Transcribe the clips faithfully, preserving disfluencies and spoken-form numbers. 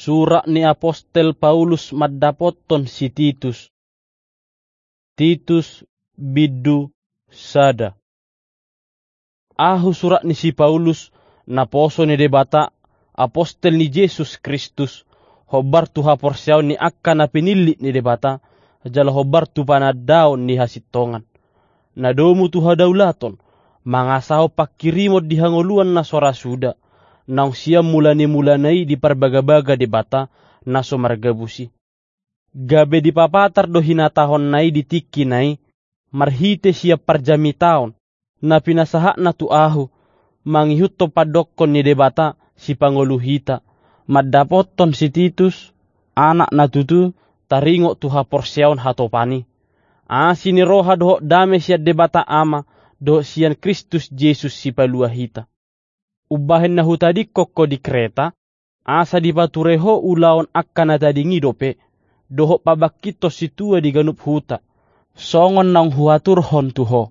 Surat ni Apostel Paulus maddapoton si Titus. Titus biddu sada. Ahu surat ni si Paulus na poso ni debata apostel ni Jesus Kristus. Hobar tu haporsiaw ni akka na pinili ni debata. Jala hobar tu panadaon ni hasitongan. Na domu tu hadaulaton. Mangasaho pakirimot di hangoluan na sora suda. Naung siya mulani-mulanay di parbaga-baga di bata na sumargabusi. Gabe di papatar do hinatahon nai di tiki nai, marhite siya parjami taon, na pinasaha na tu ahu, mangihut to padokon ni debata si panguluhita, maddapoton si Titus, anak na tutu, taringo tu haporsyaon hatopani. Asini roha doho dame siya debata ama, doho siyan Kristus Jesus si paluahita. Ubahin na hutadi koko di Kreta, asa di patureho ulaon akka na tadi ngidope, doho pabakito situa di ganup huta, songon nang huaturhon tuho.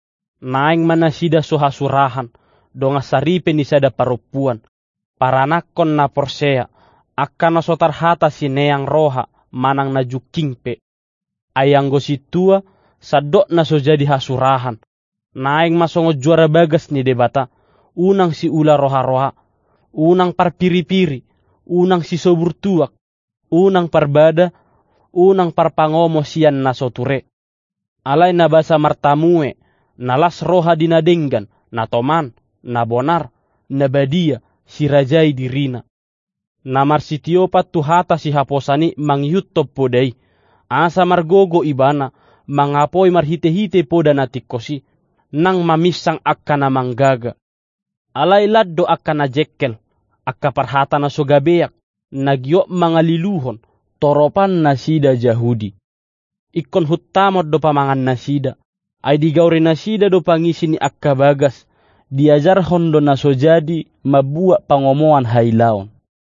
Naing manasida sohasurahan, donga saripe ni sada parupuan, paranakon na porsea, akka na sotarhata si neang roha, manang na jukingpe. Ayang go situa, sadok na so jadi hasurahan, naing masongo juara bagas ni debata, unang si ula roha-roha, unang parpiri-piri, unang si soburtuak, unang parbada, unang parpangomo siyan na soture. Alay na basa martamue, nalas roha dinadenggan, na toman, na bonar, na badia, si rajay dirina. Na marsitiopat tuhata si haposani mangyutop podai, asa margogo ibana, mangapoy marhite-hite poda natikosi, nang mamisang akka na manggaga. Alay laddo akka na jekkel, akka parhata na sogabeyak, nagyo mga liluhon, toropan na sida Jahudi. Ikon hutamot do pamangan na sida, ay digawri na sida do pangisi ni akka bagas, diajar hondo na sojadi mabua pangomoan hailaon.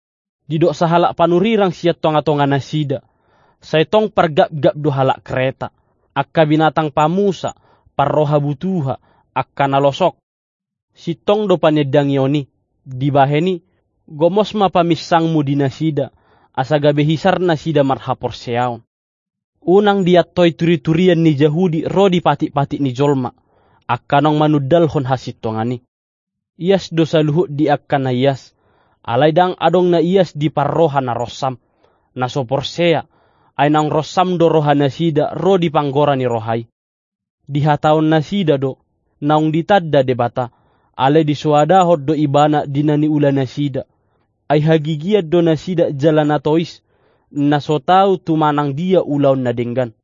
Didok sa halak panurirang siya tonga-tonga na sida, say tong pargap-gap do halak Kreta, akka binatang pamusa, parroha butuha, akka nalosok. Sitong do panedang yoni, dibaheni, gomos mapamisang mo di nasida, asa gabehisar na sida marhaporseaon. Unang diatoy turi-turian ni Jahudi ro di pati-pati ni Jolma, akkanong manudalhon hasitongani. Iyas do sa luhut di akkan na iyas, alay dang adong na iyas di parroha na rosam, na soporsea, ay nang rosam do roha na sida ro di panggora ni rohay. Dihataon na sida do, naung ditadda debata, ale di suadahod do ibana dinani ula nasida, ay hagigiyad do nasida jalan atois, nasotau tumanang dia ulaw na denggan.